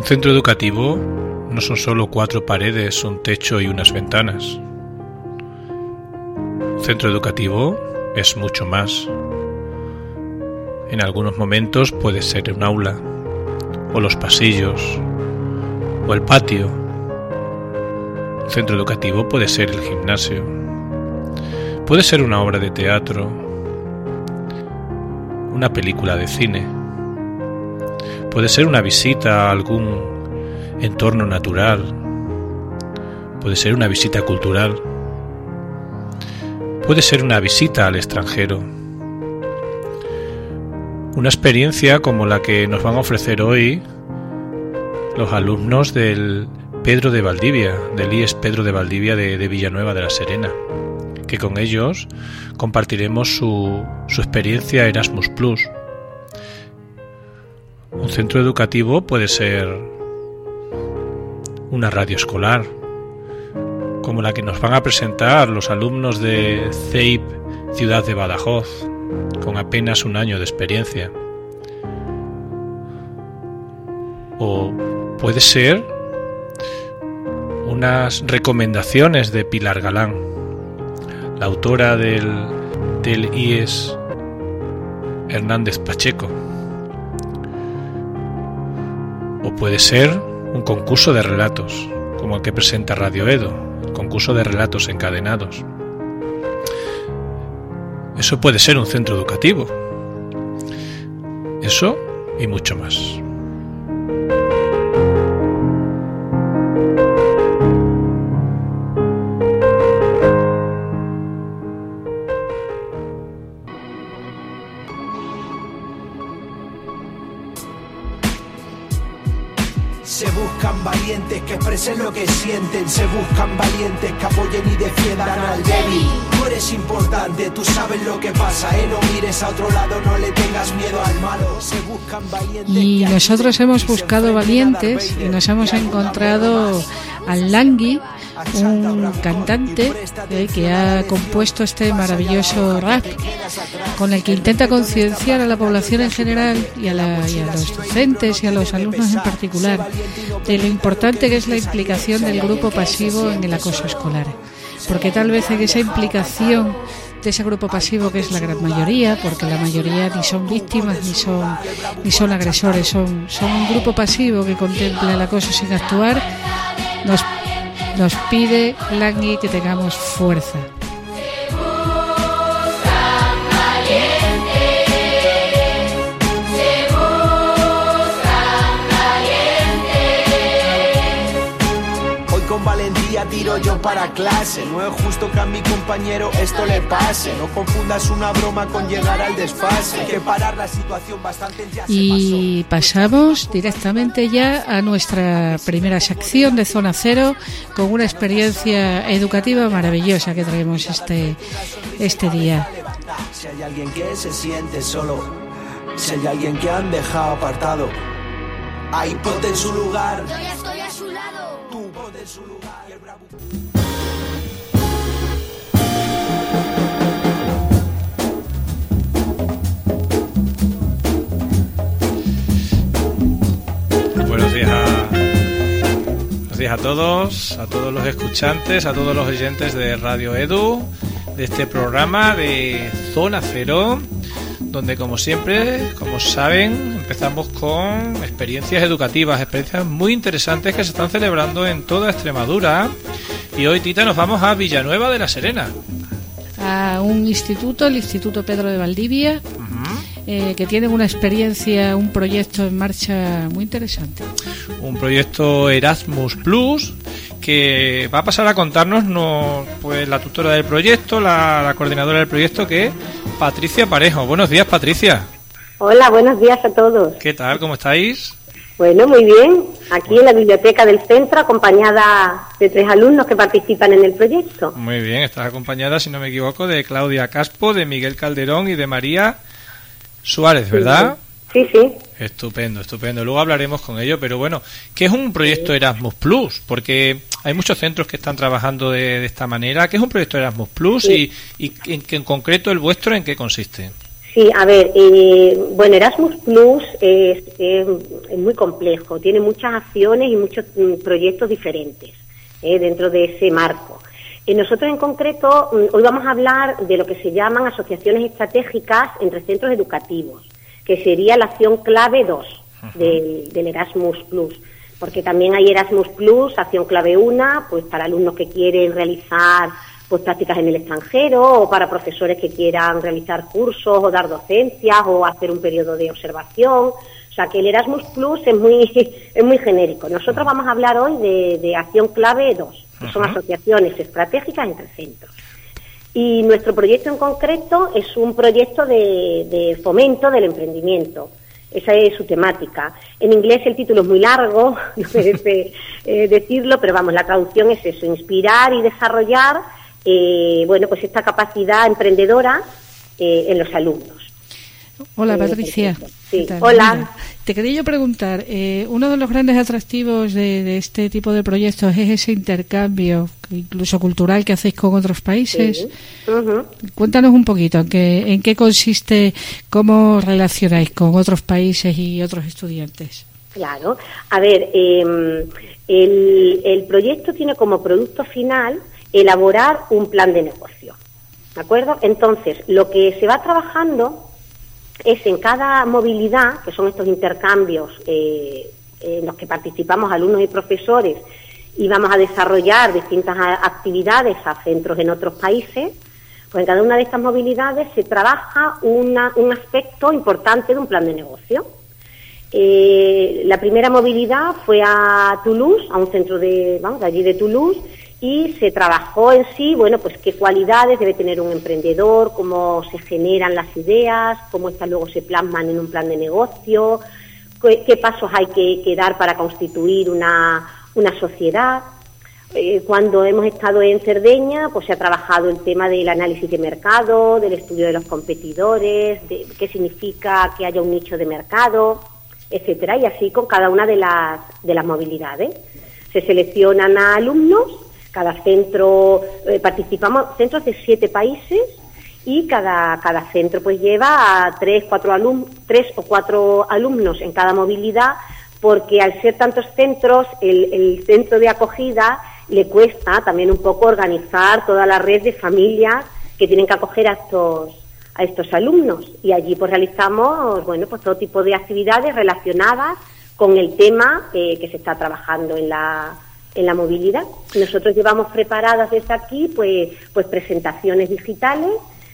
Un centro educativo no son solo 4 paredes, un techo y unas ventanas. Un centro educativo es mucho más. En algunos momentos puede ser un aula, o los pasillos, o el patio. Un centro educativo puede ser el gimnasio, puede ser una obra de teatro, una película de cine, puede ser una visita a algún entorno natural, puede ser una visita cultural, puede ser una visita al extranjero. Una experiencia como la que nos van a ofrecer hoy los alumnos del Pedro de Valdivia, del IES Pedro de Valdivia de Villanueva de la Serena, que con ellos compartiremos su experiencia Erasmus+. Un centro educativo puede ser una radio escolar, como la que nos van a presentar los alumnos de CEIP Ciudad de Badajoz, con apenas un año de experiencia. O puede ser unas recomendaciones de Pilar Galán, la autora del IES Hernández Pacheco. O puede ser un concurso de relatos, como el que presenta Radio Edo, el concurso de relatos encadenados. Eso puede ser un centro educativo. Eso y mucho más. Se buscan valientes que expresen lo que sienten. Se buscan valientes que apoyen y defiendan al débil. Tú eres importante, tú sabes lo que pasa, no mires a otro lado, no le tengas miedo al malo. Se buscan valientes. Y nosotros hemos buscado valientes y nos hemos encontrado al Langui, un cantante que ha compuesto este maravilloso rap con el que intenta concienciar a la población en general y a los docentes y a los alumnos en particular de lo importante que es la implicación del grupo pasivo en el acoso escolar, porque tal vez en esa implicación de ese grupo pasivo, que es la gran mayoría, porque la mayoría ni son víctimas ni son agresores, son un grupo pasivo que contempla el acoso sin actuar, nos pide Langui que tengamos fuerza. Con valentía tiro yo para clase. No es justo que a mi compañero esto le pase. No confundas una broma con llegar al desfase. Hay que parar la situación bastante, ya se pasó. Y pasamos directamente ya a nuestra primera sección de Zona Cero, con una experiencia educativa maravillosa que traemos este día. Si hay alguien que se siente solo, si hay alguien que han dejado apartado, ahí ponte en su lugar. Yo ya estoy a su lado. Tú ponte en su lugar. Y el bravo... Buenos días a todos los escuchantes, a todos los oyentes de Radio Edu, de este programa de Zona Cero, donde como siempre, como saben, empezamos con experiencias educativas, experiencias muy interesantes que se están celebrando en toda Extremadura. Y hoy, Tita, nos vamos a Villanueva de la Serena. A un instituto, el Instituto Pedro de Valdivia, que tiene una experiencia, un proyecto en marcha muy interesante. Un proyecto Erasmus+, que va a pasar a contarnos pues la tutora del proyecto, la coordinadora del proyecto, que es Patricia Parejo. Buenos días, Patricia. Hola, buenos días a todos. ¿Qué tal? ¿Cómo estáis? Bueno, muy bien. Aquí en la biblioteca del centro, acompañada de 3 alumnos que participan en el proyecto. Muy bien, estás acompañada, si no me equivoco, de Claudia Caspo, de Miguel Calderón y de María Suárez, ¿verdad? Sí, sí. Estupendo, estupendo. Luego hablaremos con ello, pero bueno, ¿qué es un proyecto Erasmus+? Porque hay muchos centros que están trabajando de esta manera. ¿Qué es un proyecto Erasmus+? Sí. Y en concreto el vuestro, ¿en qué consiste? Sí, a ver, bueno, Erasmus Plus es muy complejo, tiene muchas acciones y muchos proyectos diferentes dentro de ese marco. Nosotros en concreto, hoy vamos a hablar de lo que se llaman asociaciones estratégicas entre centros educativos, que sería la acción clave 2 del Erasmus Plus, porque también hay Erasmus Plus, acción clave 1, pues para alumnos que quieren realizar pues prácticas en el extranjero, o para profesores que quieran realizar cursos o dar docencias o hacer un periodo de observación. O sea que el Erasmus Plus es muy genérico. Nosotros vamos a hablar hoy de acción clave 2, que son asociaciones estratégicas entre centros. Y nuestro proyecto en concreto es un proyecto de fomento del emprendimiento. Esa es su temática. En inglés el título es muy largo, no merece decirlo, pero vamos, la traducción es eso: inspirar y desarrollar pues esta capacidad emprendedora en los alumnos. Hola, Patricia. Sí. Hola. Mira, te quería yo preguntar, uno de los grandes atractivos de este tipo de proyectos es ese intercambio, incluso cultural, que hacéis con otros países. Sí. Uh-huh. Cuéntanos un poquito en qué consiste, cómo relacionáis con otros países y otros estudiantes. Claro. A ver, el proyecto tiene como producto final elaborar un plan de negocio, ¿de acuerdo? Entonces, lo que se va trabajando es en cada movilidad, que son estos intercambios en los que participamos alumnos y profesores, y vamos a desarrollar distintas actividades a centros en otros países. Pues en cada una de estas movilidades se trabaja un aspecto importante de un plan de negocio. La primera movilidad fue a Toulouse, a un centro de allí de Toulouse, y se trabajó en sí, bueno, pues qué cualidades debe tener un emprendedor, cómo se generan las ideas, cómo estas luego se plasman en un plan de negocio, qué pasos hay que dar para constituir una sociedad. Cuando hemos estado en Cerdeña, pues se ha trabajado el tema del análisis de mercado, del estudio de los competidores, de qué significa que haya un nicho de mercado, etcétera, y así con cada una de las movilidades. Se seleccionan a alumnos. Cada centro, participamos centros de 7 países, y cada centro pues lleva a 3 o 4 alumnos en cada movilidad, porque al ser tantos centros, el centro de acogida le cuesta también un poco organizar toda la red de familias que tienen que acoger a estos alumnos, y allí pues realizamos pues todo tipo de actividades relacionadas con el tema que se está trabajando en la movilidad. Nosotros llevamos preparadas desde aquí pues presentaciones digitales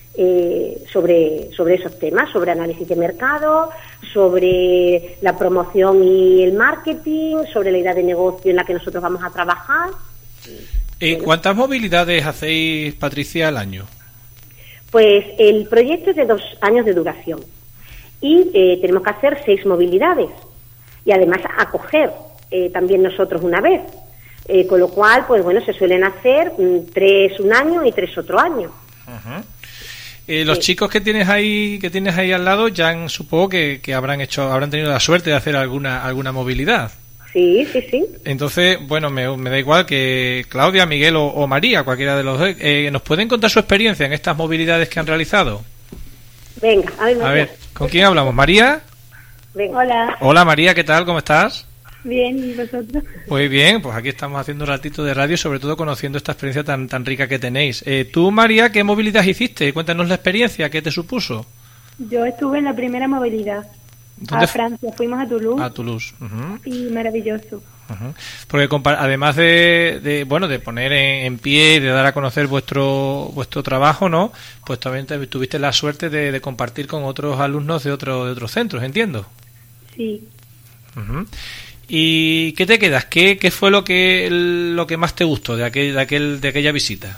sobre esos temas, sobre análisis de mercado, sobre la promoción y el marketing, sobre la idea de negocio en la que nosotros vamos a trabajar. ¿Cuántas movilidades hacéis, Patricia, al año? Pues el proyecto es de 2 años de duración, y tenemos que hacer 6 movilidades, y además acoger también nosotros una vez. Con lo cual, pues bueno, se suelen hacer 3 un año y 3 otro año. Uh-huh. Los chicos que tienes ahí al lado ya supongo que habrán tenido la suerte de hacer alguna movilidad. Sí. Entonces, bueno, me da igual que Claudia, Miguel o María, cualquiera de los dos, ¿nos pueden contar su experiencia en estas movilidades que han realizado? Venga, a ver, ¿con quién hablamos? ¿María? Venga. Hola María, ¿qué tal? ¿Cómo estás? Bien, ¿y vosotros? Muy bien, pues aquí estamos haciendo un ratito de radio, sobre todo conociendo esta experiencia tan rica que tenéis. Tú, María, ¿qué movilidad hiciste? Cuéntanos la experiencia, ¿qué te supuso? Yo estuve en la primera movilidad. A Francia, fuimos a Toulouse. A Toulouse. Uh-huh. Y maravilloso. Uh-huh. Porque además de poner en pie y de dar a conocer vuestro trabajo, ¿no? Pues también tuviste la suerte de compartir con otros alumnos de otros centros, entiendo. Sí. Uh-huh. ¿Y qué te quedas? ¿Qué fue lo que más te gustó de aquella visita?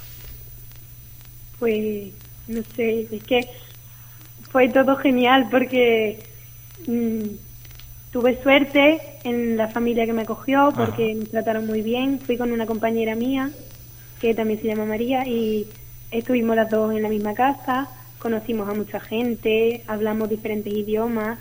Pues no sé, es que fue todo genial porque tuve suerte en la familia que me acogió, porque me trataron muy bien. Fui con una compañera mía que también se llama María, y estuvimos las dos en la misma casa, conocimos a mucha gente, hablamos diferentes idiomas.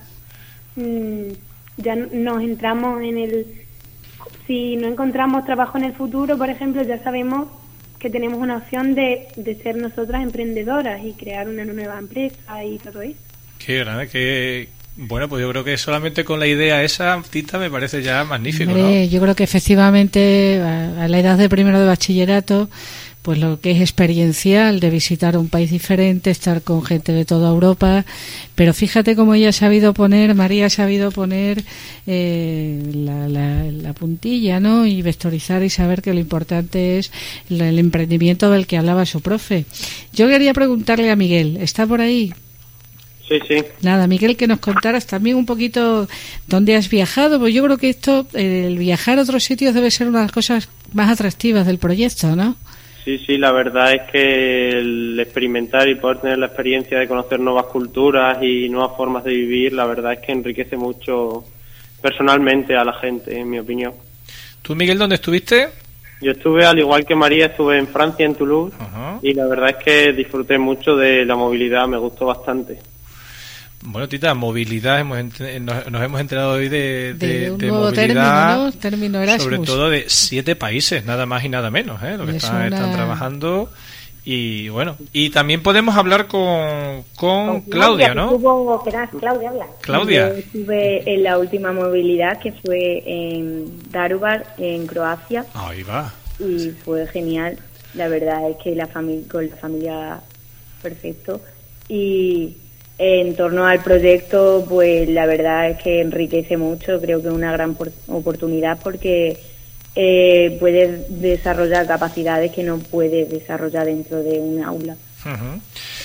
Ya nos entramos si no encontramos trabajo en el futuro, por ejemplo, ya sabemos que tenemos una opción de ser nosotras emprendedoras y crear una nueva empresa y todo eso. Qué grande, qué... Bueno, pues yo creo que solamente con la idea esa, Tita, me parece ya magnífico, Hombre, ¿no? yo creo que efectivamente a la edad de primero de bachillerato, pues lo que es experiencial de visitar un país diferente, estar con gente de toda Europa, pero fíjate cómo ella ha sabido poner, María ha sabido poner la puntilla, ¿no? Y vectorizar y saber que lo importante es el emprendimiento del que hablaba su profe. Yo quería preguntarle a Miguel, ¿está por ahí? Sí. Nada, Miguel, que nos contaras también un poquito dónde has viajado, pues yo creo que el viajar a otros sitios debe ser una de las cosas más atractivas del proyecto, ¿no? Sí, la verdad es que el experimentar y poder tener la experiencia de conocer nuevas culturas y nuevas formas de vivir, la verdad es que enriquece mucho personalmente a la gente, en mi opinión. ¿Tú, Miguel, dónde estuviste? Yo estuve, al igual que María, estuve en Francia, en Toulouse, y la verdad es que disfruté mucho de la movilidad, me gustó bastante. Bueno, Tita, movilidad, nos hemos enterado hoy de un nuevo movilidad, término, ¿no? Término Erasmus. Sobre todo de 7 países, nada más y nada menos, lo que están trabajando. Y bueno, y también podemos hablar con Claudia, ¿no? Claudia habla. Claudia. Yo estuve en la última movilidad, que fue en Daruvar, en Croacia. Ahí va. Y fue genial. La verdad es que con la familia perfecto. Y en torno al proyecto, pues la verdad es que enriquece mucho. Creo que es una gran oportunidad porque puedes desarrollar capacidades que no puedes desarrollar dentro de un aula. Uh-huh.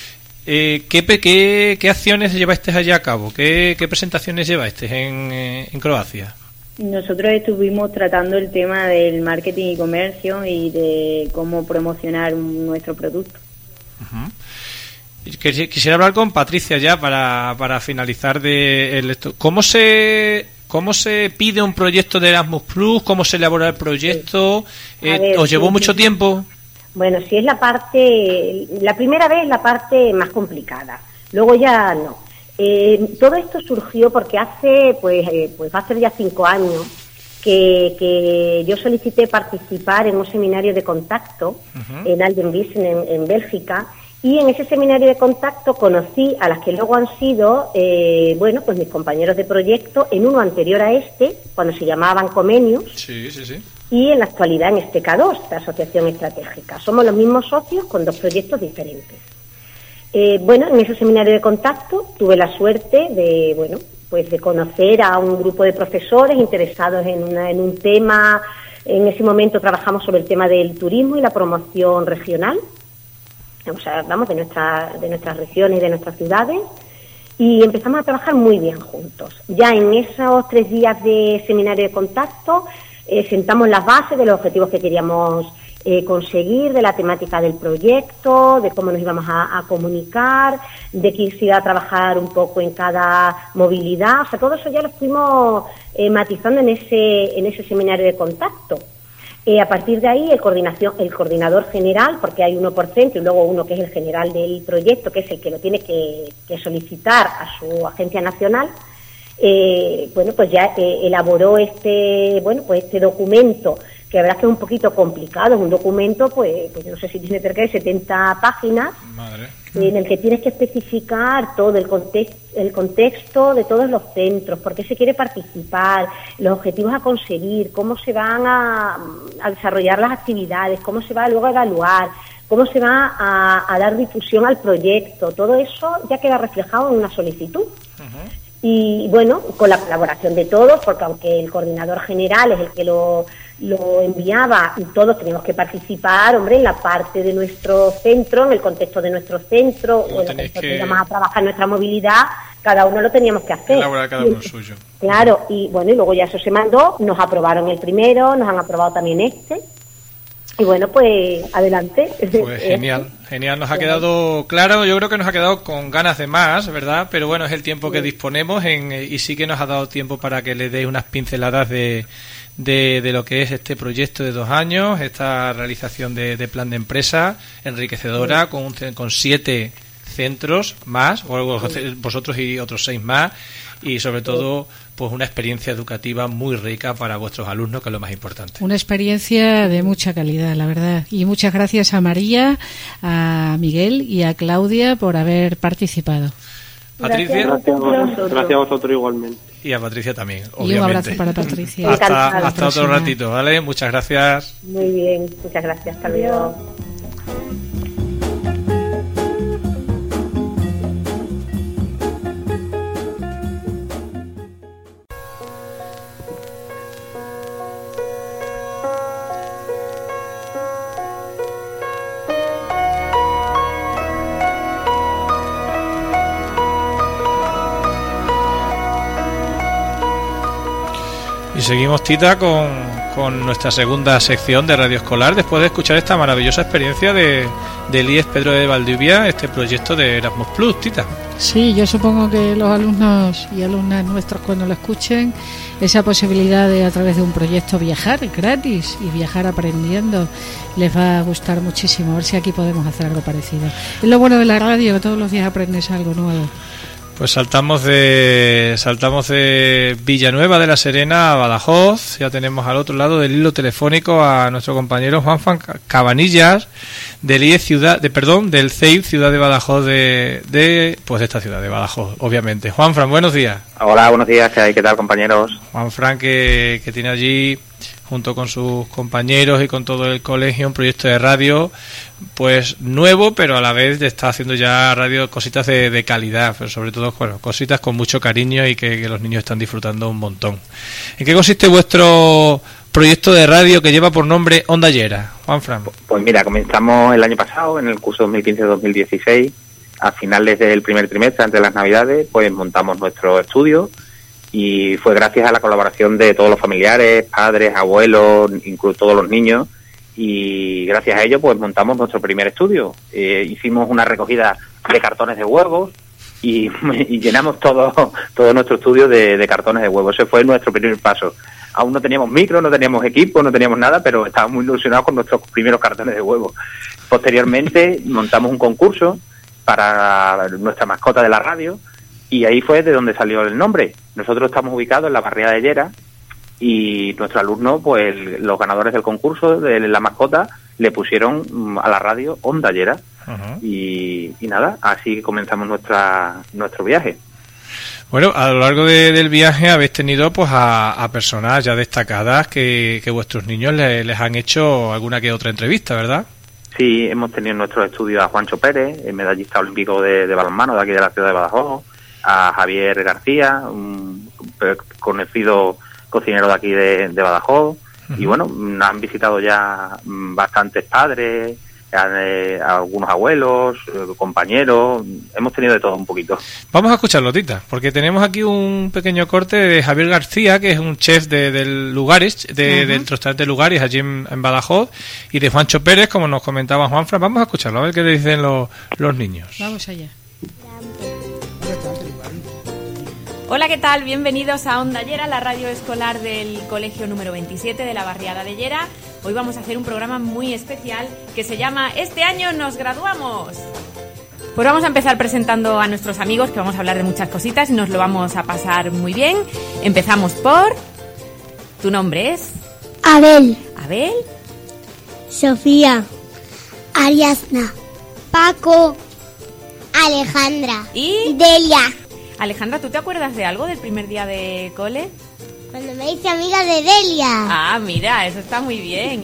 ¿Qué acciones llevaste allá a cabo? ¿Qué presentaciones llevaste en Croacia? Nosotros estuvimos tratando el tema del marketing y comercio y de cómo promocionar nuestro producto. Uh-huh. Quisiera hablar con Patricia ya para finalizar ¿Cómo se pide un proyecto de Erasmus Plus? ¿Cómo se elabora el proyecto? ¿Os llevó mucho tiempo? Bueno, sí, es la primera vez la parte más complicada. Luego ya no. Todo esto surgió porque hace, pues va a ser ya 5 años que yo solicité participar en un seminario de contacto en Aldenwiesen, en Bélgica. Y en ese seminario de contacto conocí a las que luego han sido, pues mis compañeros de proyecto en uno anterior a este, cuando se llamaban Comenius, sí. Y en la actualidad en K2, la Asociación Estratégica. Somos los mismos socios con 2 proyectos diferentes. En ese seminario de contacto tuve la suerte de conocer a un grupo de profesores interesados en un tema. En ese momento trabajamos sobre el tema del turismo y la promoción regional. O sea, hablamos de nuestras regiones y de nuestras ciudades, y empezamos a trabajar muy bien juntos. Ya en esos 3 días de seminario de contacto sentamos las bases de los objetivos que queríamos conseguir, de la temática del proyecto, de cómo nos íbamos a comunicar, de que se iba a trabajar un poco en cada movilidad. O sea, todo eso ya lo fuimos matizando en ese seminario de contacto. A partir de ahí, el coordinador general, porque hay uno por centro y luego uno que es el general del proyecto, que es el que lo tiene que solicitar a su agencia nacional, elaboró este documento, que la verdad es que es un poquito complicado. Es un documento, pues no sé si tiene cerca de 70 páginas. Madre. En el que tienes que especificar todo el contexto de todos los centros, por qué se quiere participar, los objetivos a conseguir, cómo se van a desarrollar las actividades, cómo se va luego a evaluar, cómo se va a dar difusión al proyecto. Todo eso ya queda reflejado en una solicitud. Uh-huh. Y con la colaboración de todos, porque aunque el coordinador general es el que lo enviaba, y todos tenemos que participar, en la parte de nuestro centro, en el contexto de nuestro centro, o en el contexto que íbamos a trabajar nuestra movilidad, cada uno lo teníamos que hacer. Elaborar cada uno suyo. Claro, y luego ya eso se mandó, nos aprobaron el primero, nos han aprobado también este. Y pues adelante. Pues genial, nos ha quedado claro. Yo creo que nos ha quedado con ganas de más, ¿verdad? Pero bueno, es el tiempo que disponemos y sí que nos ha dado tiempo para que le deis unas pinceladas de lo que es este proyecto de 2 años, esta realización de plan de empresa enriquecedora con 7 centros más, o vosotros y otros 6 más, y sobre todo pues una experiencia educativa muy rica para vuestros alumnos, que es lo más importante. Una experiencia de mucha calidad, la verdad. Y muchas gracias a María, a Miguel y a Claudia por haber participado. Patricia. Gracias a vosotros igualmente. Y a Patricia también, obviamente. Y un abrazo para Patricia. Hasta otro ratito, ¿vale? Muchas gracias. Muy bien, muchas gracias. Hasta luego. Y seguimos, Tita, con nuestra segunda sección de Radio Escolar, después de escuchar esta maravillosa experiencia de IES Pedro de Valdivia, este proyecto de Erasmus Plus, Tita. Sí, yo supongo que los alumnos y alumnas nuestros, cuando lo escuchen, esa posibilidad de a través de un proyecto viajar gratis y viajar aprendiendo, les va a gustar muchísimo. A ver si aquí podemos hacer algo parecido. Es lo bueno de la radio, que todos los días aprendes algo nuevo. Pues saltamos de Villanueva de la Serena a Badajoz. Ya tenemos al otro lado del hilo telefónico a nuestro compañero Juanfran Cabanillas del CEIP Ciudad de Badajoz de esta ciudad de Badajoz, obviamente. Juanfran, buenos días. Hola, buenos días. ¿Qué tal, compañeros? Juanfran que tiene allí, junto con sus compañeros y con todo el colegio, un proyecto de radio pues nuevo, pero a la vez está haciendo ya radio, cositas de calidad, pero sobre todo cositas con mucho cariño y que los niños están disfrutando un montón. ¿En qué consiste vuestro proyecto de radio que lleva por nombre Onda Llera, Juanfran? Pues mira, comenzamos el año pasado, en el curso 2015-2016, a finales del primer trimestre, antes de las Navidades, pues montamos nuestro estudio. Y fue gracias a la colaboración de todos los familiares, padres, abuelos, incluso todos los niños. Y gracias a ello, pues montamos nuestro primer estudio. Hicimos una recogida de cartones de huevos y llenamos todo nuestro estudio de cartones de huevos. Ese fue nuestro primer paso. Aún no teníamos micro, no teníamos equipo, no teníamos nada, pero estábamos muy ilusionados con nuestros primeros cartones de huevos. Posteriormente montamos un concurso para nuestra mascota de la radio. Y ahí fue de donde salió el nombre. Nosotros estamos ubicados en la barriada de Llera y nuestros alumnos, pues los ganadores del concurso de la mascota, le pusieron a la radio Onda Llera. Uh-huh. Y nada, así comenzamos nuestro viaje. Bueno, a lo largo del viaje habéis tenido pues a personas ya destacadas que vuestros niños les han hecho alguna que otra entrevista, ¿verdad? Sí, hemos tenido en nuestro estudio a Juancho Pérez, el medallista olímpico de balonmano de aquí de la ciudad de Badajoz, a Javier García, un conocido cocinero de aquí de Badajoz. Uh-huh. Y bueno, nos han visitado ya bastantes padres, algunos abuelos, compañeros. Hemos tenido de todo un poquito. Vamos a escucharlo, Tita, porque tenemos aquí un pequeño corte de Javier García, que es un chef del Lugares, del restaurante Lugares allí en Badajoz, y de Juancho Pérez, como nos comentaba Juanfran. Vamos a escucharlo, a ver qué le dicen los niños. Vamos allá. Hola, ¿qué tal? Bienvenidos a Onda Llera, la radio escolar del colegio número 27 de la barriada de Llera. Hoy vamos a hacer un programa muy especial que se llama Este año nos graduamos. Pues vamos a empezar presentando a nuestros amigos, que vamos a hablar de muchas cositas y nos lo vamos a pasar muy bien. Empezamos por... ¿Tu nombre es? Abel. ¿Abel? Sofía. Ariadna. Paco. Alejandra. ¿Y? Delia. Alejandra, ¿tú te acuerdas de algo del primer día de cole? Cuando me hice amiga de Delia. Ah, mira, eso está muy bien.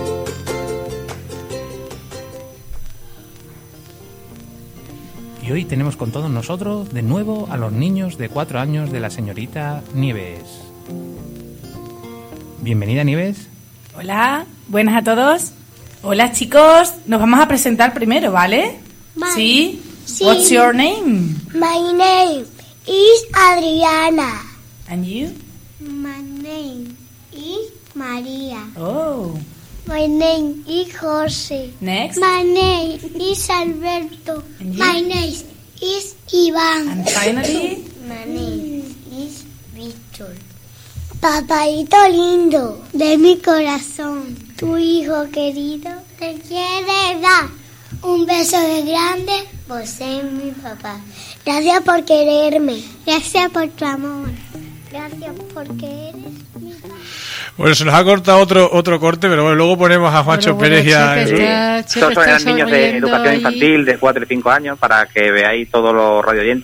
Y hoy tenemos con todos nosotros de nuevo a los niños de 4 años de la señorita Nieves. Bienvenida, Nieves. Hola, buenas a todos. Hola, chicos, nos vamos a presentar primero, ¿vale? ¿Sí? What's your name? My name is Adriana. And you? My name is María. Oh. My name is José. Next. My name is Alberto. And you? My name is Iván. And finally? My name is Víctor. Papaito lindo de mi corazón, tu hijo querido te quiere dar un beso de grande. Vos eres mi papá. Gracias por quererme. Gracias por tu amor. Gracias porque eres mi papá. Bueno, se nos ha cortado otro corte, pero bueno, luego ponemos a Juancho Pérez y a... Estos son niños de educación infantil de 4 y 5 años, para que veáis todos los radioyentes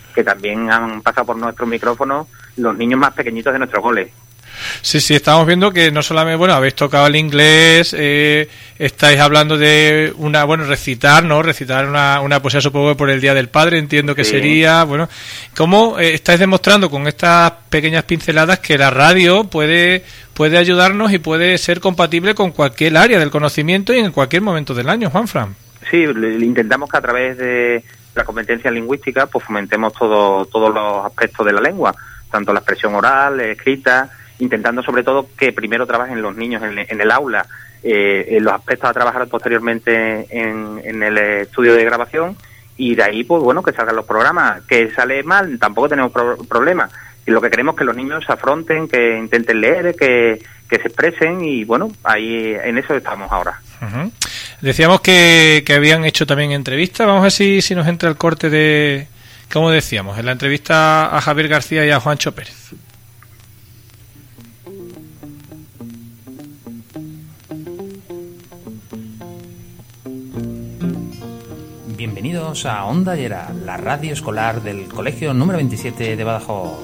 que también han pasado por nuestros micrófonos los niños más pequeñitos de nuestro cole. Sí, estamos viendo que no solamente, bueno, habéis tocado el inglés, estáis hablando de recitar una poesía, supongo que por el Día del Padre, entiendo que sería, bueno, ¿cómo estáis demostrando con estas pequeñas pinceladas que la radio puede ayudarnos y puede ser compatible con cualquier área del conocimiento y en cualquier momento del año, Juanfran? Sí, intentamos que a través de la competencia lingüística pues fomentemos todos los aspectos de la lengua, tanto la expresión oral, escrita, intentando sobre todo que primero trabajen los niños en el aula en los aspectos a trabajar posteriormente en el estudio de grabación, y de ahí pues bueno, que salgan los programas. Que sale mal, tampoco tenemos problema, y lo que queremos es que los niños se afronten, que intenten leer, que se expresen, y bueno, ahí en eso estamos ahora. Uh-huh. Decíamos que habían hecho también entrevistas. Vamos a ver si nos entra el corte de, como decíamos, en la entrevista a Javier García y a Juancho Pérez. Bienvenidos a Onda Llera, la radio escolar del Colegio número 27 de Badajoz.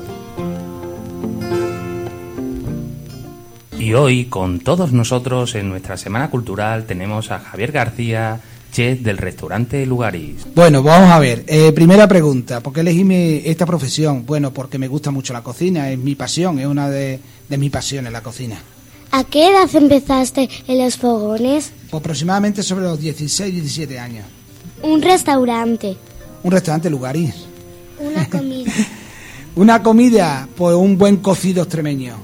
Y hoy, con todos nosotros en nuestra Semana Cultural, tenemos a Javier García, chef del restaurante Lugaris. Bueno, vamos a ver. Primera pregunta, ¿por qué elegí esta profesión? Bueno, porque me gusta mucho la cocina, es mi pasión, es una de mis pasiones, la cocina. ¿A qué edad empezaste en los fogones? Pues aproximadamente sobre los 16, 17 años. Un restaurante. Un restaurante Lugaris. Una comida. Una comida, pues un buen cocido extremeño.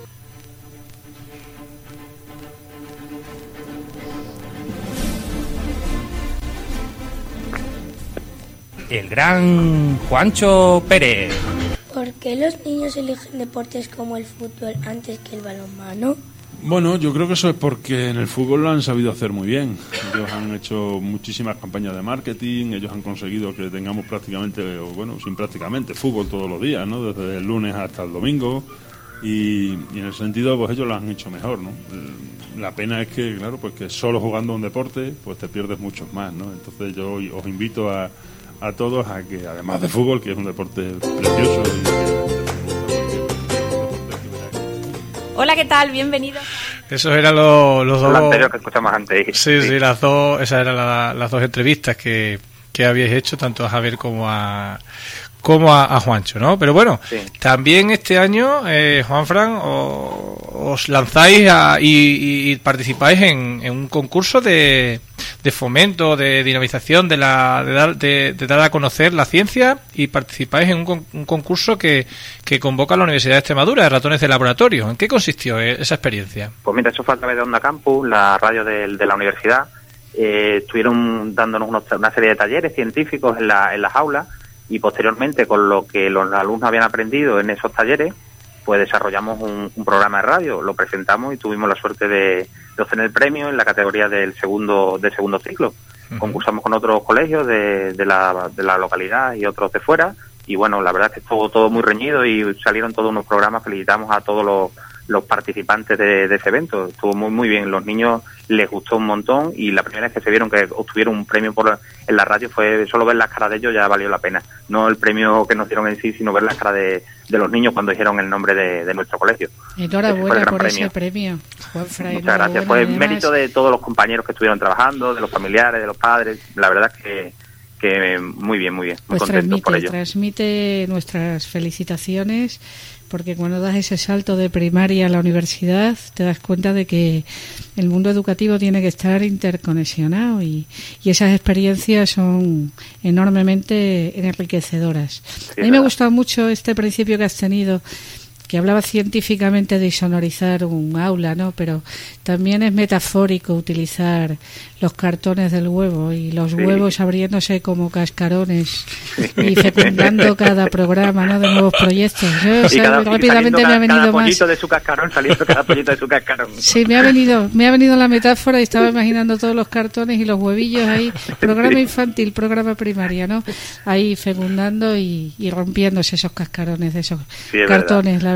El gran Juancho Pérez. ¿Por qué los niños eligen deportes como el fútbol antes que el balonmano? Bueno, yo creo que eso es porque en el fútbol lo han sabido hacer muy bien. Ellos han hecho muchísimas campañas de marketing, ellos han conseguido que tengamos prácticamente fútbol todos los días, ¿no? Desde el lunes hasta el domingo, y en el sentido, pues ellos lo han hecho mejor, ¿no? La pena es que, claro, pues que solo jugando un deporte, pues te pierdes muchos más, ¿no? Entonces yo os invito a todos a que, además de fútbol, que es un deporte precioso Hola, ¿qué tal? Bienvenidos. Esos eran los dos... Lo anterior que escuchamos antes. Sí, esas eran las dos entrevistas que habíais hecho, tanto a Javier como a Juancho, ¿no? Pero bueno, sí. También este año, Juanfran, os lanzáis y participáis en un concurso de fomento, de dinamización, de dar a conocer la ciencia, y participáis en un concurso que convoca la Universidad de Extremadura, de ratones de laboratorio. ¿En qué consistió esa experiencia? Pues mira, eso fue a través de Onda Campus, la radio de la universidad. Estuvieron dándonos una serie de talleres científicos en las aulas, y posteriormente, con lo que los alumnos habían aprendido en esos talleres, pues desarrollamos un programa de radio, lo presentamos y tuvimos la suerte de obtener el premio en la categoría del segundo ciclo. Uh-huh. Concursamos con otros colegios de la localidad y otros de fuera, y bueno, la verdad es que estuvo todo muy reñido y salieron todos unos programas. Felicitamos a todos los participantes de ese evento. Estuvo muy muy bien, los niños les gustó un montón, y la primera vez que se vieron que obtuvieron un premio en la radio fue solo ver las caras de ellos, ya valió la pena. No el premio que nos dieron en sí, sino ver las caras de los niños cuando dijeron el nombre de nuestro colegio. Enhorabuena por ese premio, Juanfran. Muchas gracias. Fue mérito de todos los compañeros que estuvieron trabajando, de los familiares, de los padres. La verdad es que muy bien, muy pues contentos por ello. Transmite nuestras felicitaciones, porque cuando das ese salto de primaria a la universidad te das cuenta de que el mundo educativo tiene que estar interconexionado, y esas experiencias son enormemente enriquecedoras. A mí me ha gustado mucho este principio que has tenido, que hablaba científicamente de insonorizar un aula, ¿no? Pero también es metafórico utilizar los cartones del huevo y los huevos abriéndose como cascarones y fecundando cada programa, ¿no? De nuevos proyectos. Rápidamente me ha venido cada más. Pollito de su cascarón, saliendo cada pollito de su cascarón. Sí, me ha venido la metáfora, y estaba imaginando todos los cartones y los huevillos ahí, programa infantil, programa primaria, ¿no? Ahí fecundando y rompiéndose esos cascarones de esos cartones. La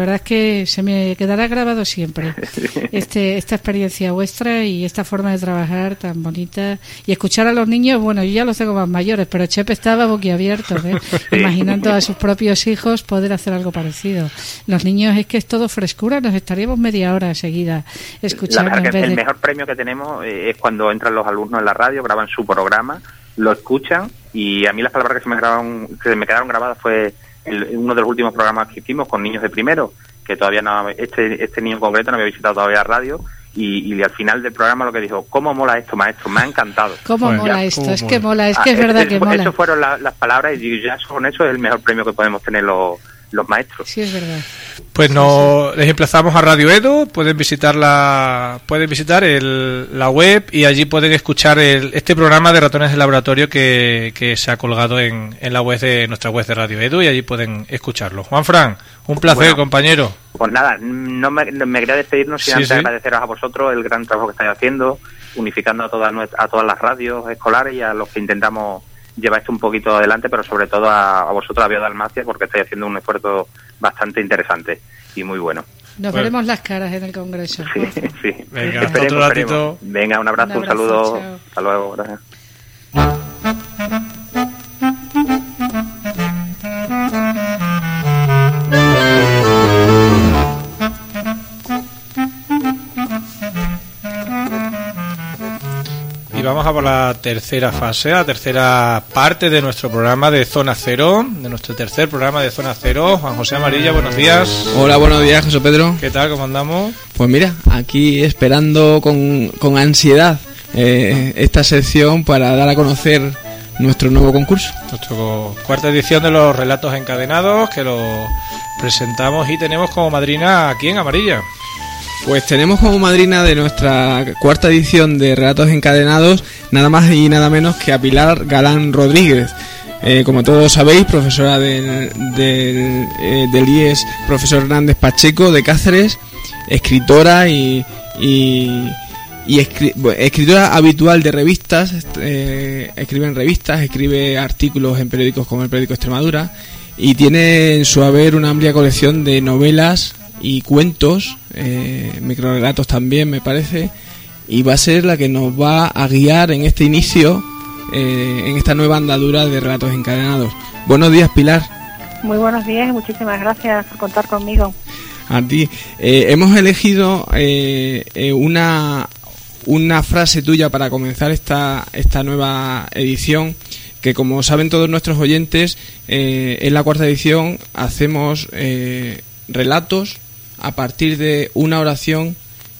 verdad es que se me quedará grabado siempre esta experiencia vuestra y esta forma de trabajar tan bonita. Y escuchar a los niños, bueno, yo ya los tengo más mayores, pero Chepe estaba boquiabierto, imaginando a sus propios hijos poder hacer algo parecido. Los niños es que es todo frescura, nos estaríamos media hora seguida escuchando. La verdad que el mejor premio que tenemos es cuando entran los alumnos en la radio, graban su programa, lo escuchan, y a mí las palabras que se me quedaron grabadas fue uno de los últimos programas que hicimos con niños de primero, que todavía no, este niño en concreto no había visitado todavía radio, y al final del programa lo que dijo: ¿cómo mola esto, maestro? Me ha encantado. ¿Cómo mola esto? Es que mola, es que es verdad que mola. Esas fueron las palabras, y ya con eso es el mejor premio que podemos tener los maestros. Sí, es verdad. Pues les emplazamos a Radio Edu. Pueden visitar la web, y allí pueden escuchar este programa de Ratones de Laboratorio que se ha colgado en la web de nuestra web de Radio Edu, y allí pueden escucharlo. Juanfran, un placer, compañero. Pues nada, no me quería despedirnos sin antes agradeceros a vosotros el gran trabajo que estáis haciendo, unificando a todas las radios escolares, y a los que intentamos llevar esto un poquito adelante, pero sobre todo a vosotros, a Vía de Almacia, porque estáis haciendo un esfuerzo bastante interesante y muy bueno. Nos veremos las caras en el Congreso. Sí. Venga, otro ratito. Venga, un abrazo, un saludo. Chao. Hasta luego, gracias. Y vamos a por la tercera fase, la tercera parte de nuestro programa de Zona Cero, de nuestro tercer programa de Zona Cero. Juan José Amarilla, buenos días. Hola, buenos días, José Pedro. ¿Qué tal? ¿Cómo andamos? Pues mira, aquí esperando con ansiedad esta sección para dar a conocer nuestro nuevo concurso. Nuestra cuarta edición de los relatos encadenados, que lo presentamos y tenemos como madrina aquí en Amarilla. Pues tenemos como madrina de nuestra cuarta edición de Relatos Encadenados nada más y nada menos que a Pilar Galán Rodríguez. Como todos sabéis, profesora del IES Profesor Hernández Pacheco de Cáceres, escritora y escritora habitual de revistas, escribe en revistas, escribe artículos en periódicos como el Periódico Extremadura, y tiene en su haber una amplia colección de novelas y cuentos, microrelatos también, me parece, y va a ser la que nos va a guiar en este inicio, en esta nueva andadura de Relatos Encadenados. Buenos días, Pilar. Muy buenos días y muchísimas gracias por contar conmigo. A ti. Hemos elegido una frase tuya para comenzar esta nueva edición, que como saben todos nuestros oyentes, en la cuarta edición hacemos relatos a partir de una oración.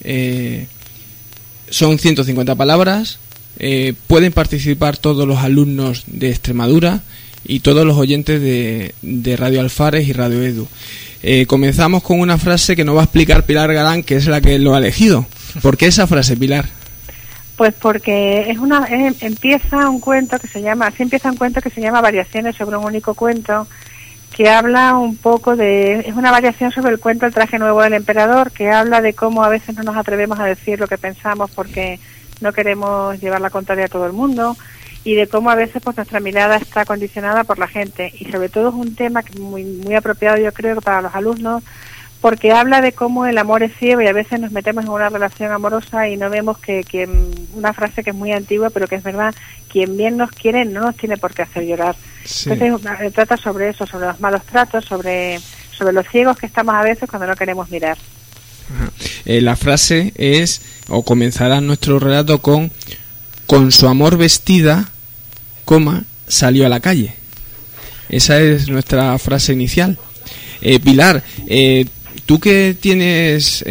Son 150 palabras. Pueden participar todos los alumnos de Extremadura y todos los oyentes de Radio Alfares y Radio Edu. Comenzamos con una frase que nos va a explicar Pilar Galán, que es la que lo ha elegido. ¿Por qué esa frase, Pilar? Pues porque empieza un cuento que se llama Variaciones sobre un único cuento, que habla un poco es una variación sobre el cuento El traje nuevo del emperador, que habla de cómo a veces no nos atrevemos a decir lo que pensamos porque no queremos llevar la contraria a todo el mundo, y de cómo a veces pues nuestra mirada está condicionada por la gente, y sobre todo es un tema que es muy, muy apropiado, yo creo, para los alumnos, porque habla de cómo el amor es ciego y a veces nos metemos en una relación amorosa y no vemos que una frase que es muy antigua, pero que es verdad: quien bien nos quiere no nos tiene por qué hacer llorar. Sí. Entonces trata sobre eso, sobre los malos tratos, sobre los ciegos que estamos a veces cuando no queremos mirar. La frase es, o comenzará nuestro relato con su amor vestida, salió a la calle. Esa es nuestra frase inicial. Pilar, tú que tienes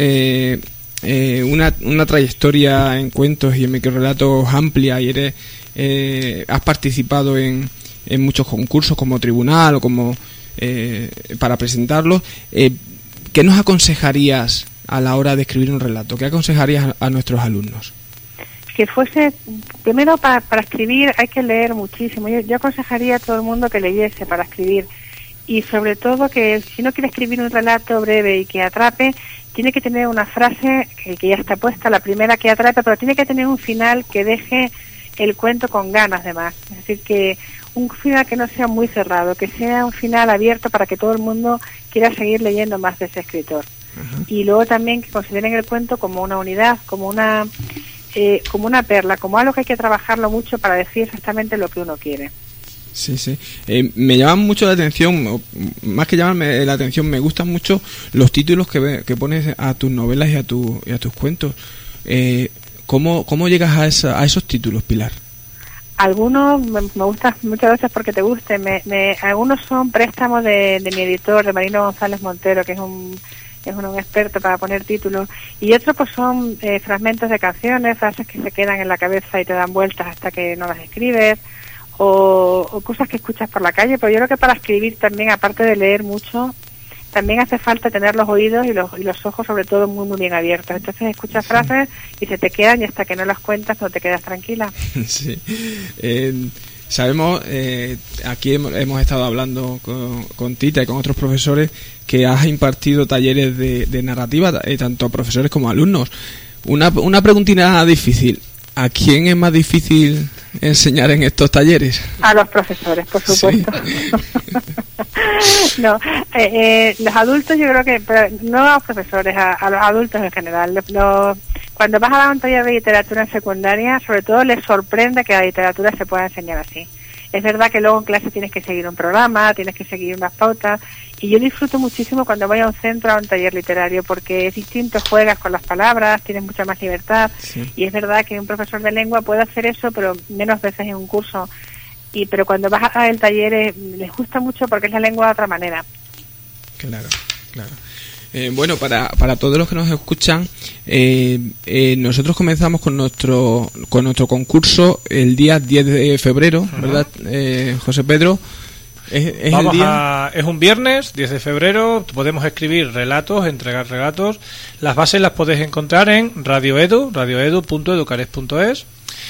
una trayectoria en cuentos y en microrelatos amplia, y has participado en muchos concursos como tribunal o como para presentarlos, ¿qué nos aconsejarías a la hora de escribir un relato? ¿Qué aconsejarías a nuestros alumnos? Que fuese, primero para escribir hay que leer muchísimo. Yo aconsejaría a todo el mundo que leyese para escribir, y sobre todo que si no quiere escribir un relato breve y que atrape, tiene que tener una frase que ya está puesta, la primera que atrape, pero tiene que tener un final que deje el cuento con ganas de más. Es decir, que un final que no sea muy cerrado, que sea un final abierto para que todo el mundo quiera seguir leyendo más de ese escritor. Y luego también que consideren el cuento como una unidad, como una perla, como algo que hay que trabajarlo mucho para decir exactamente lo que uno quiere. Sí, sí. Me llaman mucho la atención, más que llamarme la atención, me gustan mucho los títulos que pones a tus novelas y a tus cuentos. ¿Cómo llegas a esos títulos, Pilar? Algunos me gustan muchas veces porque te gusten. Algunos son préstamos de mi editor, de Marino González Montero, que es un experto para poner títulos, y otros pues son fragmentos de canciones, frases que se quedan en la cabeza y te dan vueltas hasta que no las escribes, o cosas que escuchas por la calle. Pero yo creo que para escribir también, aparte de leer mucho, también hace falta tener los oídos y los ojos sobre todo muy, muy bien abiertos. Entonces escuchas frases y se te quedan, y hasta que no las cuentas no te quedas tranquila. Sí. Sabemos, aquí hemos estado hablando con Tita y con otros profesores, que has impartido talleres de narrativa, tanto a profesores como a alumnos. Una preguntina difícil. ¿A quién es más difícil enseñar en estos talleres? A los profesores, por supuesto. ¿Sí? No, los adultos yo creo que, pero no a los profesores, a los adultos en general. Cuando vas a dar un taller de literatura en secundaria, sobre todo les sorprende que la literatura se pueda enseñar así. Es verdad que luego en clase tienes que seguir un programa, tienes que seguir unas pautas, y yo disfruto muchísimo cuando voy a un centro, a un taller literario, porque es distinto, juegas con las palabras, tienes mucha más libertad, sí. Y es verdad que un profesor de lengua puede hacer eso, pero menos veces en un curso. Pero cuando vas al taller les gusta mucho porque es la lengua de otra manera. Claro. Bueno, para todos los que nos escuchan, nosotros comenzamos con nuestro concurso el día 10 de febrero, ¿verdad, José Pedro? Es un viernes, 10 de febrero, podemos escribir relatos, entregar relatos. Las bases las podéis encontrar en radioedu.educares.es,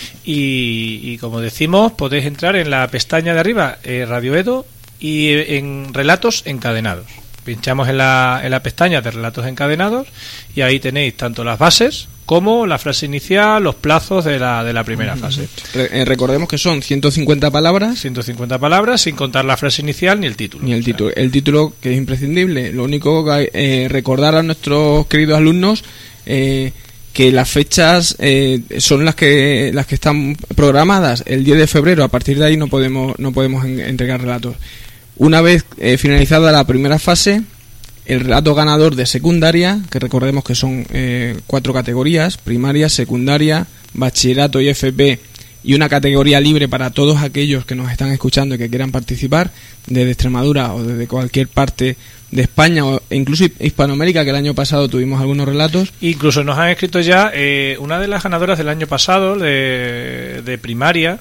y como decimos, podéis entrar en la pestaña de arriba, Radio Edu, y en relatos encadenados. Pinchamos en la pestaña de relatos encadenados y ahí tenéis tanto las bases como la frase inicial, los plazos de la primera fase. Recordemos que son 150 palabras. 150 palabras, sin contar la frase inicial ni el título. El título, que es imprescindible. Lo único que recordar a nuestros queridos alumnos que las fechas son las que están programadas el 10 de febrero. A partir de ahí no podemos entregar relatos. Una vez finalizada la primera fase, el relato ganador de secundaria, que recordemos que son 4 categorías: primaria, secundaria, bachillerato y FP, y una categoría libre para todos aquellos que nos están escuchando y que quieran participar desde Extremadura o desde cualquier parte de España e incluso Hispanoamérica, que el año pasado tuvimos algunos relatos. Incluso nos han escrito ya una de las ganadoras del año pasado de primaria,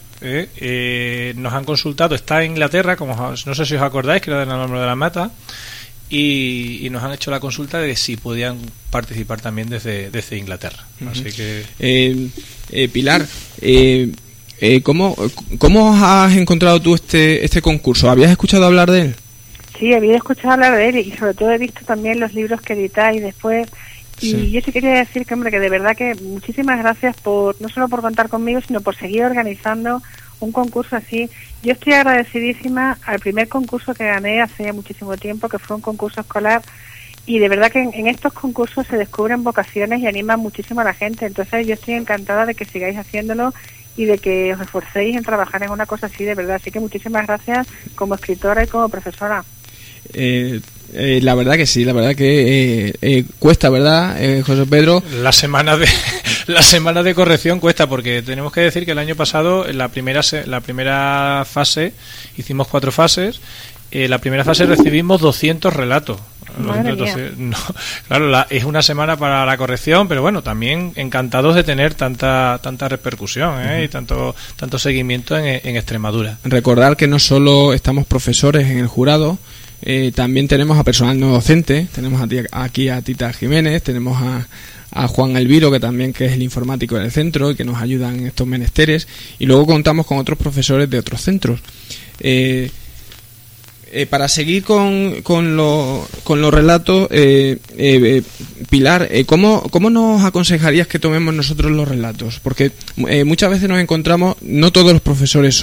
nos han consultado, está en Inglaterra, como no sé si os acordáis, que era del nombre de la mata, y nos han hecho la consulta de si podían participar también desde Inglaterra. Así que Pilar, ¿cómo has encontrado tú este concurso? ¿Habías escuchado hablar de él? Sí, había escuchado hablar de él, y sobre todo he visto también los libros que editáis después. Y yo sí quería decir que, hombre, que de verdad que muchísimas gracias no solo por contar conmigo, sino por seguir organizando un concurso así. Yo estoy agradecidísima al primer concurso que gané hace muchísimo tiempo, que fue un concurso escolar, y de verdad que en estos concursos se descubren vocaciones y animan muchísimo a la gente. Entonces yo estoy encantada de que sigáis haciéndolo y de que os esforcéis en trabajar en una cosa así, de verdad. Así que muchísimas gracias como escritora y como profesora. La verdad que sí, la verdad que cuesta, ¿verdad, José Pedro? La semana de corrección cuesta, porque tenemos que decir que el año pasado en la primera fase hicimos 4 fases. La primera fase recibimos 200 relatos. Claro, es una semana para la corrección, pero bueno, también encantados de tener tanta repercusión y tanto seguimiento en Extremadura. Recordar que no solo estamos profesores en el jurado, también tenemos a personal no docente. Tenemos aquí a Tita Jiménez, tenemos a Juan Elviro, que es el informático del centro y que nos ayuda en estos menesteres, y luego contamos con otros profesores de otros centros. Para seguir con los relatos, Pilar, ¿cómo nos aconsejarías que tomemos nosotros los relatos? Porque muchas veces nos encontramos, no todos los profesores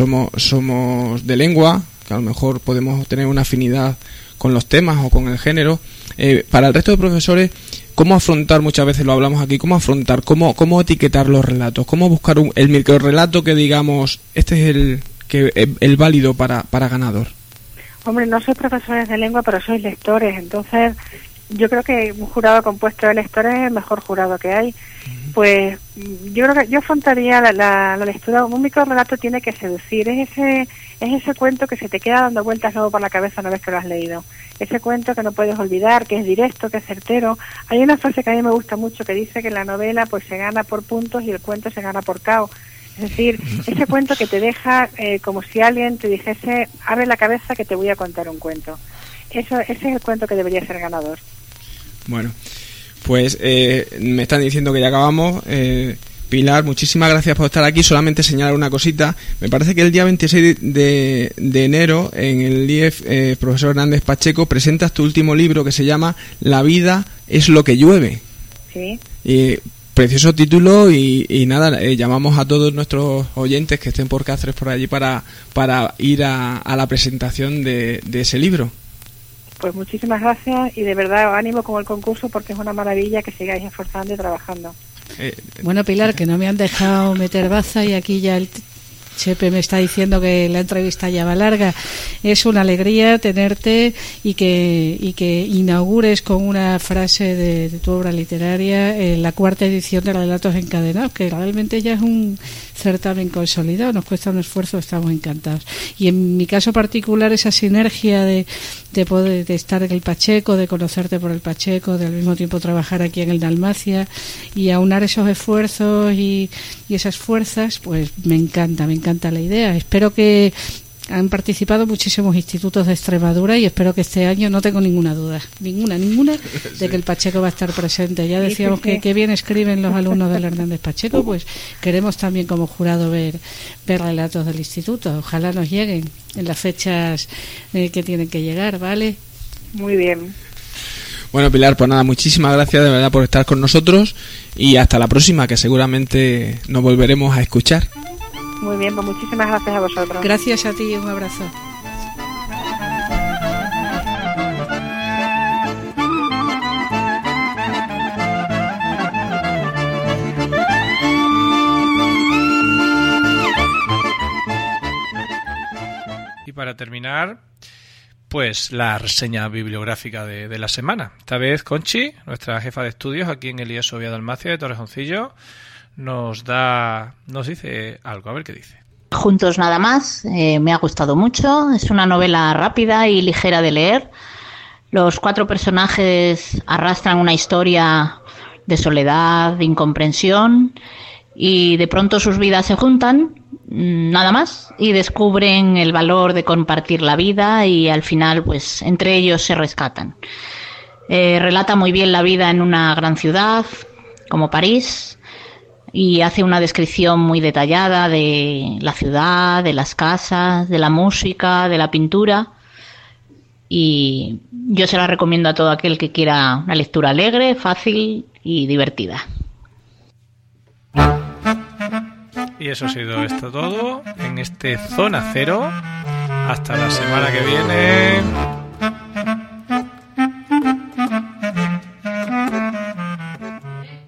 somos de lengua, que a lo mejor podemos tener una afinidad con los temas o con el género. Para el resto de profesores, ¿cómo afrontar, muchas veces lo hablamos aquí, cómo etiquetar los relatos? ¿Cómo buscar el microrrelato que digamos, este es el válido para ganador? Hombre, no sois profesores de lengua, pero sois lectores, entonces yo creo que un jurado compuesto de lectores es el mejor jurado que hay. Pues yo creo que yo afrontaría la lectura. Un microrrelato tiene que seducir, es ese cuento que se te queda dando vueltas luego por la cabeza una vez que lo has leído, ese cuento que no puedes olvidar, que es directo, que es certero. Hay una frase que a mí me gusta mucho que dice que la novela pues se gana por puntos y el cuento se gana por caos. Es decir, ese cuento que te deja como si alguien te dijese, abre la cabeza que te voy a contar un cuento. Ese es el cuento que debería ser ganador. Bueno, pues me están diciendo que ya acabamos. Pilar, muchísimas gracias por estar aquí. Solamente señalar una cosita. Me parece que el día 26 de enero en el IEF, profesor Hernández Pacheco, presentas tu último libro que se llama La vida es lo que llueve. Sí. Precioso título y nada, llamamos a todos nuestros oyentes que estén por Cáceres por allí para ir a la presentación de ese libro. Pues muchísimas gracias y de verdad os animo con el concurso porque es una maravilla que sigáis esforzando y trabajando. Bueno, Pilar, que no me han dejado meter baza y aquí ya el Chepe me está diciendo que la entrevista ya va larga. Es una alegría tenerte y que inaugures con una frase de tu obra literaria la 4ª edición de Relatos Encadenados, que realmente ya es un certamen consolidado. Nos cuesta un esfuerzo, estamos encantados. Y en mi caso particular, esa sinergia de poder de estar en el Pacheco, de conocerte por el Pacheco, de al mismo tiempo trabajar aquí en el Dalmacia y aunar esos esfuerzos y esas fuerzas, pues me encanta la idea. Espero que han participado muchísimos institutos de Extremadura y espero que este año, no tengo ninguna duda, ninguna de que el Pacheco va a estar presente. Ya decíamos que bien escriben los alumnos del Hernández Pacheco, pues queremos también como jurado ver relatos del instituto. Ojalá nos lleguen en las fechas que tienen que llegar, ¿vale? Muy bien. Bueno, Pilar, pues nada, muchísimas gracias de verdad por estar con nosotros y hasta la próxima, que seguramente nos volveremos a escuchar. Muy bien, pues muchísimas gracias a vosotros. Gracias a ti, un abrazo. Y para terminar, pues la reseña bibliográfica de la semana. Esta vez Conchi, nuestra jefa de estudios aquí en el IES Oviedo Dalmacia de Torrejoncillo, nos dice algo, a ver qué dice. Juntos nada más, me ha gustado mucho, es una novela rápida y ligera de leer. Los 4 personajes arrastran una historia de soledad, de incomprensión y de pronto sus vidas se juntan, nada más, y descubren el valor de compartir la vida y al final pues entre ellos se rescatan. Relata muy bien la vida en una gran ciudad como París y hace una descripción muy detallada de la ciudad, de las casas, de la música, de la pintura, y yo se la recomiendo a todo aquel que quiera una lectura alegre, fácil y divertida. Y eso ha sido esto todo en este Zona Cero. Hasta la semana que viene.